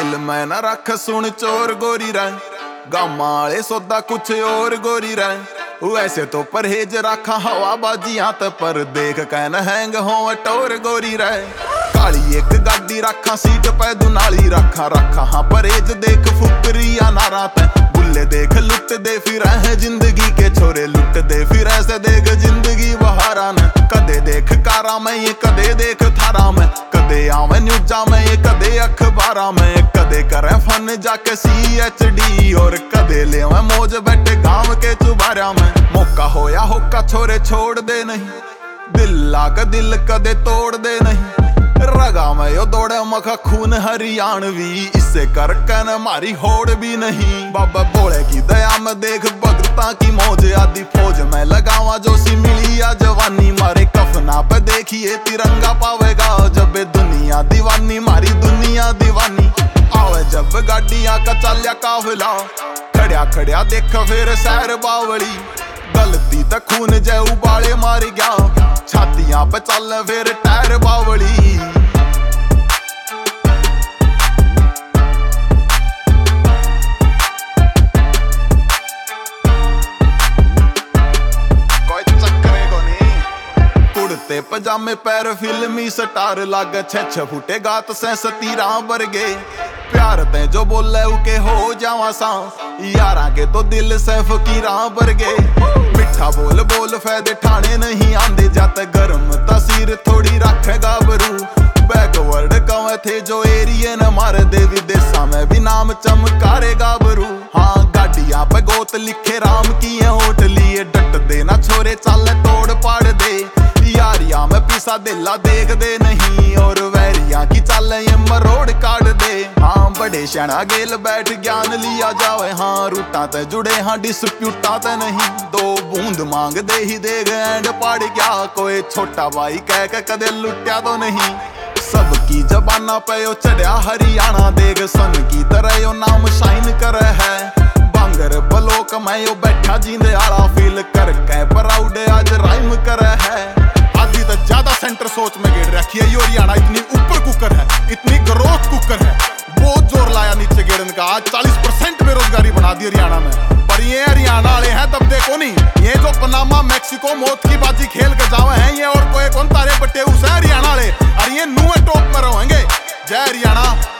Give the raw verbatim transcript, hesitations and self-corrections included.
दिल में न रख सुन चोर गोरी रे, गामा वाले सोदा कुछ और गोरी रे। वैसे तो परहेज रखा हवा बाजियां ते, पर देख कैन हैंग हो टोर गोरी रे। काली एक गाड़ी रखा सीट पे दुनाली रखा रखा हाँ परहेज देख फुकरिया नारा ते। बुल्ले देख लुट दे फिर है जिंदगी के छोरे, लुट दे फिर ऐसे देख जिंदगी बहारा न। कदे देख कारा में ये कदे देख थारा में, कदे आवे न्यूजा में ये कदे अखबारा में, कदे करे फन जाके सी एच डी और कदे ले मौज बैठे गांव के चुबारा में। मौका होया होका छोरे छोड़ दे नहीं, दिल लाग दिल कदे तोड़ दे नहीं। रगा में यो दौड़े मखा खून हरियाणवी, इससे कर कन मारी होड़ भी नहीं। बाबा बोले की दया में देख भगता की मौज, आदि फौज में लगावा जो सी मिली या जवानी। मारे कफना पे देखिए तिरंगा पावेगा, जब दुनिया दीवानी मारी दुनिया दीवानी। आवे जब गाड़ियां का चाल्या काफिला, खड़िया खड़िया देख फिर सैर बावली। गलती तक खून जय उबाले मार गया, छातियां पे चल फिर टायर बावली। कुड़ते पजामे पैर फिल्मी स्टार लागे, छह छह फुटे गात से सतीरा बरगे। प्यार ते जो बोले उके हो जावा सा, यारा के तो दिल से फकीरा बरगे। मिठा बोल बोल फायदे ठाणे नहीं आंदे, जाते गर्म तस्वीर थोड़ी रखे गाबरू। बैकवर्ड कवे थे जो एरिए न मार दे, विदेशा में भी नाम चमकारे गाबरू। हाँ गाड़िया पे गोत लिखे राम की होठ लिए, डट देना छोरे चाले तोड़ पाड़ दे। यारिया में पिसा दिला देख दे नहीं, और वैरिया की चाल ये मरोड़ काट दे। हाँ बड़े शना गेल बैठ ज्ञान लिया जावे, हाँ रूटा ते जुड़े हाँ डिस्प्यूटा ते नहीं। दो बूंद मांग दे ही देग एंड पाड़ गया, कोई छोटा भाई कह के कदे लुट्या तो नहीं। सबकी जबाना पे यो चढ़िया हरियाणा, देख सन की तरह यो नाम शाइन करे है। बांगर बलोक में यो बैठा जींदे आला, फील कर के प्राउड आज राइम करे है। आधी तो ज्यादा सेंटर सोच में गेड़ रखी है यो हरियाणा, इतनी ऊपर कुकर है, इतनी ग्रोथ कुकर है। बहुत जोर लाया नीचे गेड़न का, आज चालीस परसेंट बेरोजगारी बना दी हरियाणा में। पर ये हरियाणा वाले हैं तब देखो नहीं, ये जो पनामा मैक्सिको मौत की बाजी खेल के जावे हैं, ये और कोई कौन तारे बटे उस हरियाणा वाले, और ये नुए टॉप में रहेंगे। जय हरियाणा।